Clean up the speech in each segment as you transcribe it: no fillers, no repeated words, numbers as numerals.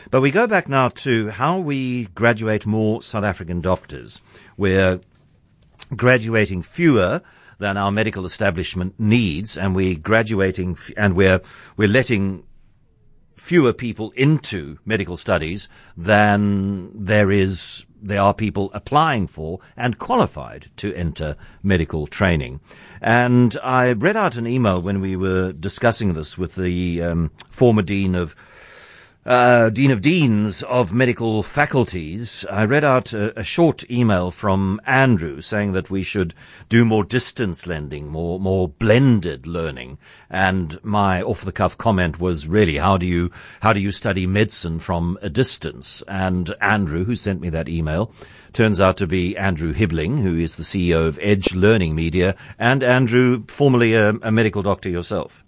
But we go back now to how we graduate more South African doctors. We're graduating fewer than our medical establishment needs, and we're graduating and we're letting fewer people into medical studies than there are people applying for and qualified to enter medical training. And I read out an email when we were discussing this with the former Dean of Deans of medical faculties. I read out a short email from Andrew saying that we should do more distance learning, more blended learning. And my off-the-cuff comment was really, how do you study medicine from a distance? And Andrew, who sent me that email, turns out to be Andrew Hibbling, who is the CEO of Edge Learning Media. And Andrew, formerly a medical doctor yourself.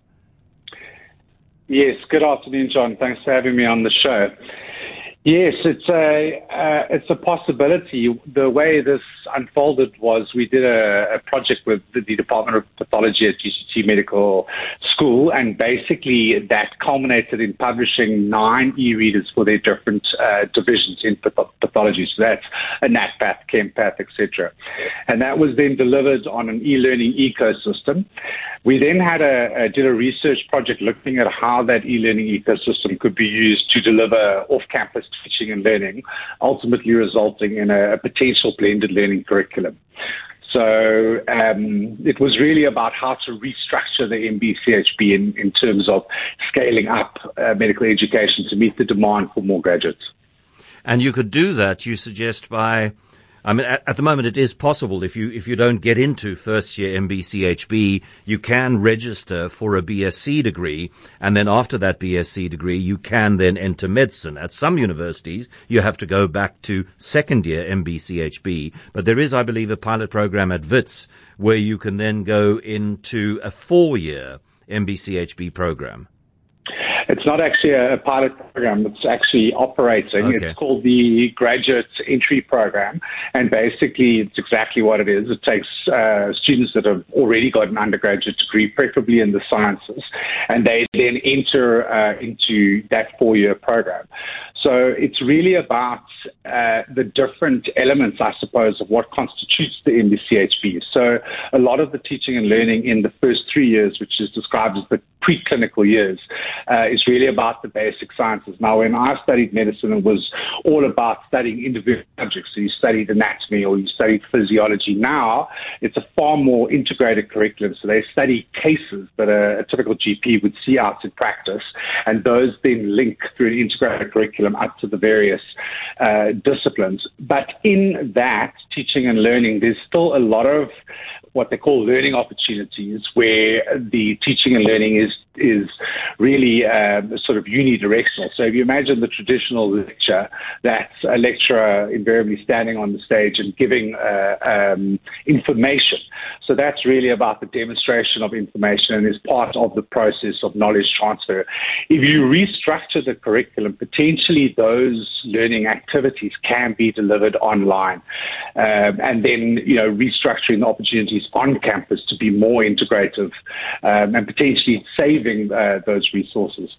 Yes, good afternoon, John. Thanks for having me on the show. Yes, it's a possibility. The way this unfolded was we did a project with the Department of Pathology at UCT Medical School, and basically that culminated in publishing 9 e-readers for their different divisions in pathology. So that's a NatPath, ChemPath, etc. And that was then delivered on an e-learning ecosystem. We then did a research project looking at how that e-learning ecosystem could be used to deliver off-campus teaching and learning, ultimately resulting in a potential blended learning curriculum. So it was really about how to restructure the MBCHB in terms of scaling up medical education to meet the demand for more graduates. And you could do that, you suggest, by... I mean, at the moment, it is possible. If you don't get into first year MBCHB, you can register for a BSc degree, and then after that BSc degree, you can then enter medicine. At some universities, you have to go back to second year MBCHB, but there is, I believe, a pilot program at WITS where you can then go into a 4-year MBCHB program. It's not actually a pilot program. It's actually operating. Okay. It's called the Graduate Entry Program. And basically, it's exactly what it is. It takes students that have already got an undergraduate degree, preferably in the sciences, and they then enter into that 4-year program. So it's really about the different elements, I suppose, of what constitutes the MBCHB. So a lot of the teaching and learning in the first 3 years, which is described as the preclinical years, is really about the basic sciences. Now, when I studied medicine, it was all about studying individual subjects. So you studied anatomy or you studied physiology. Now, it's a far more integrated curriculum. So they study cases that a typical GP would see out in practice, and those then link through an integrated curriculum up to the various disciplines. But in that teaching and learning, there's still a lot of what they call learning opportunities, where the teaching and learning is really sort of unidirectional. So if you imagine the traditional lecture, that's a lecturer invariably standing on the stage and giving information. So that's really about the demonstration of information and is part of the process of knowledge transfer. If you restructure the curriculum, potentially those learning activities can be delivered online. And then, restructuring the opportunities on campus to be more integrative and potentially saving those resources.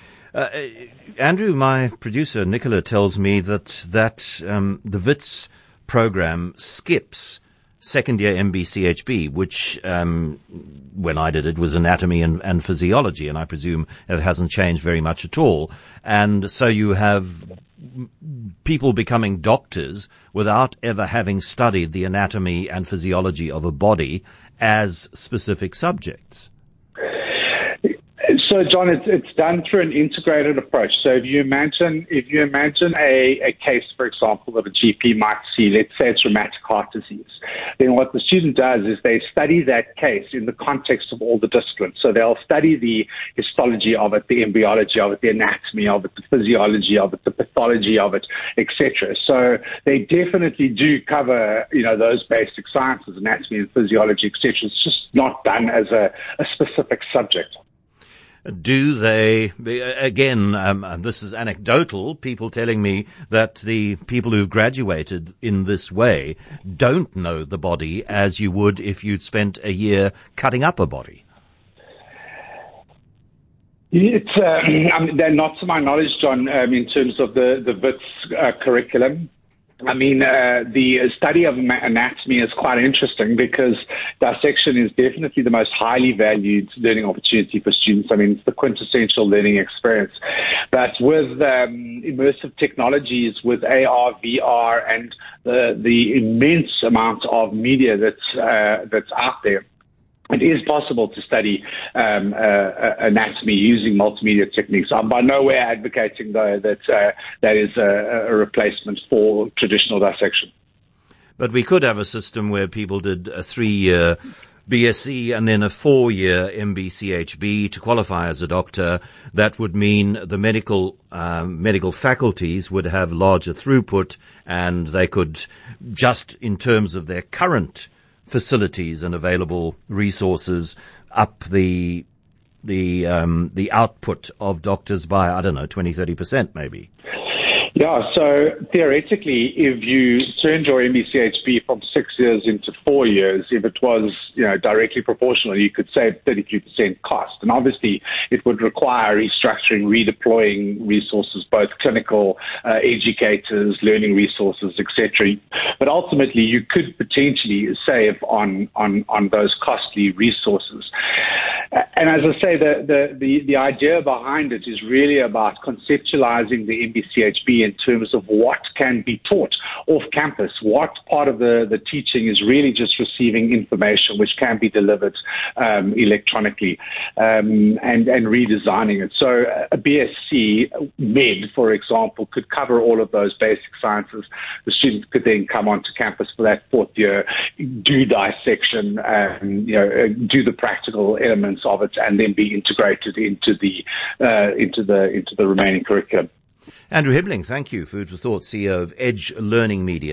Andrew, my producer, Nicola, tells me that the WITS program skips second year MBCHB, which when I did it was anatomy and physiology, and I presume it hasn't changed very much at all. And so you have people becoming doctors without ever having studied the anatomy and physiology of a body as specific subjects. So, John, it's done through an integrated approach. So if you imagine a case, for example, that a GP might see, let's say it's rheumatic heart disease, then what the student does is they study that case in the context of all the disciplines. So they'll study the histology of it, the embryology of it, the anatomy of it, the physiology of it, the pathology of it, etc. So they definitely do cover, those basic sciences, anatomy and physiology, etc. It's just not done as a specific subject. Do they, again, this is anecdotal, people telling me that the people who've graduated in this way don't know the body as you would if you'd spent a year cutting up a body? It's they're not to my knowledge, John, in terms of the WITS curriculum. I mean, the study of anatomy is quite interesting because dissection is definitely the most highly valued learning opportunity for students. I mean, it's the quintessential learning experience. But with immersive technologies, with AR, VR, and the immense amount of media that's out there, it is possible to study anatomy using multimedia techniques. I'm by no way advocating, though, that that is a replacement for traditional dissection. But we could have a system where people did a 3-year BSc and then a 4-year MBCHB to qualify as a doctor. That would mean the medical faculties would have larger throughput, and they could, just in terms of their current facilities and available resources, up the output of doctors by, I don't know, 20-30% maybe. Yeah, so theoretically, if you turned your MBCHB from 6 years into 4 years, if it was, directly proportional, you could save 33% cost. And obviously, it would require restructuring, redeploying resources, both clinical, educators, learning resources, etc. But ultimately, you could potentially save on those costly resources. And as I say, the idea behind it is really about conceptualizing the MBCHB in terms of what can be taught off campus, what part of the teaching is really just receiving information which can be delivered electronically, and redesigning it. So a BSc Med, for example, could cover all of those basic sciences. The students could then come onto campus for that 4th year, do dissection, do the practical elements of it, and then be integrated into the remaining curriculum. Andrew Hibbling, thank you. Food for Thought, CEO of Edge Learning Media.